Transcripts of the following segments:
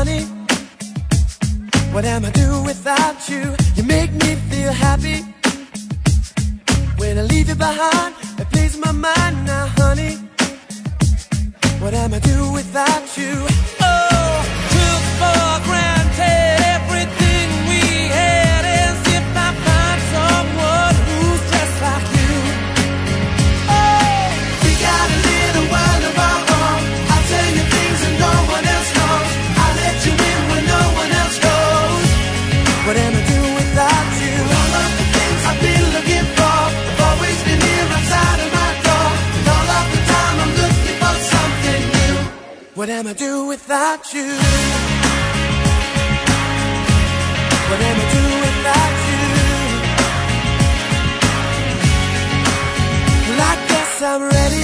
honey, what am I doing without you? You make me feel happy when I leave you behind. It plays my mind now, honey, what am I doing without you? Oh, took for granted everything we had, as if I find someone who's just like you. Oh, we got a little world of our own. I'll tell you things that no one else knows. I'll let you in when no one else goes. What am I doing without you? All of the things I've been looking for have always been here outside of my door. And all of the time I'm looking for something new. What am I doing without you? What am I doing without you? Well, I guess I'm ready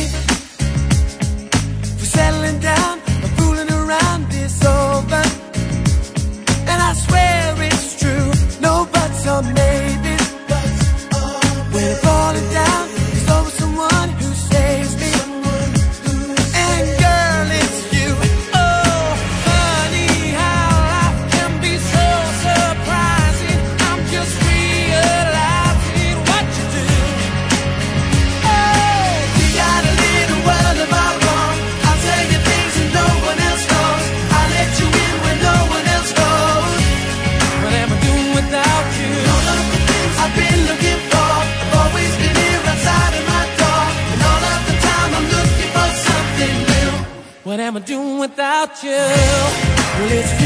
for settling down. The fooling around is over, and I swear it's true. No buts or maybes. When I'm falling down, there's always someone who saves me. And girl, it's you. Oh, funny how life can be so surprising. I'm just realizing what you do. Oh, we got a little world of our own. I'll tell you things that no one else knows. I'll let you in when no one else goes. What am I doing without you? All of the things I've been looking for have always been here outside of my door. And all of the time I'm looking for something new. What am I doing without you? Well, it's